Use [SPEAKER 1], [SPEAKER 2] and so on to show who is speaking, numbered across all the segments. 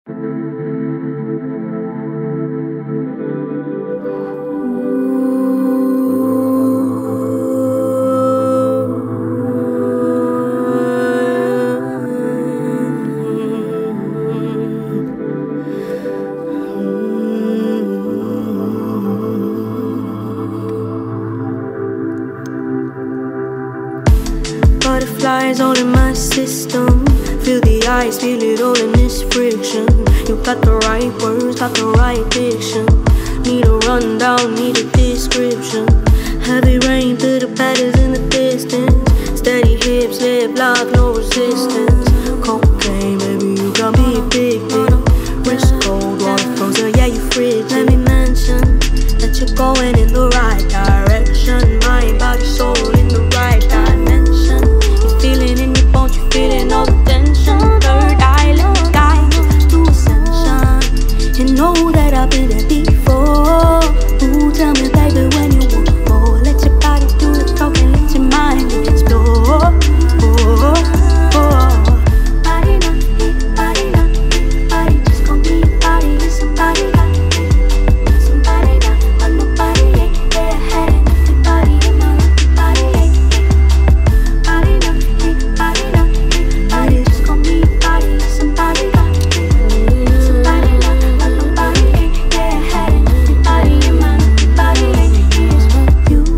[SPEAKER 1] Butterflies all in my system. Feel the ice, feel it all in this friction. You got the right words, got the right diction. Need a rundown, need a description. Heavy rain through the patterns in the distance. Steady hips, lip lock, no resistance. Cocaine, baby, you got me addicted. Wrist cold, water frozen, yeah, you frigid. Let me mention that you're going in the right direction. Mind, body, soul in the right dimension. You're feeling in your bones, you're feeling all the tension. Third eye, let's guide to ascension. You know that I've been there before. Ooh, tell me, baby, when you want more. Let your body do the talking, let your mind explore. Body not me, body not me, body just gon' be your body. And somebody got me, somebody got, but nobody ain't there. Had everybody in my life, body ain't me. Body not me, body not me, body just gon' be your body. And somebody got me, somebody got, but nobody ain't there. Had everybody in my life, body ain't me. It's for you.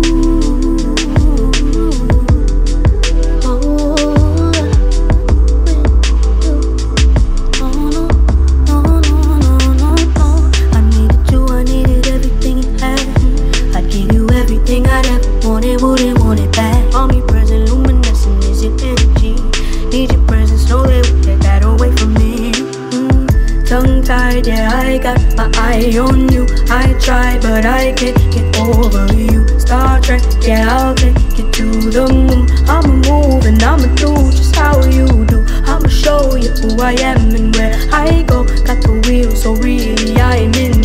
[SPEAKER 1] I'd ever wanted, wouldn't want it back. Omnipresent, luminescent is your energy. Need your presence, know they would take that away from me. Tongue tied, yeah, I got my eye on you. I try, but I can't get over you. Star Trek, yeah, I'll take you to the moon. I'ma move and I'ma do just how you do. I'ma show you who I am and where I go. Got the wheel, so really I am in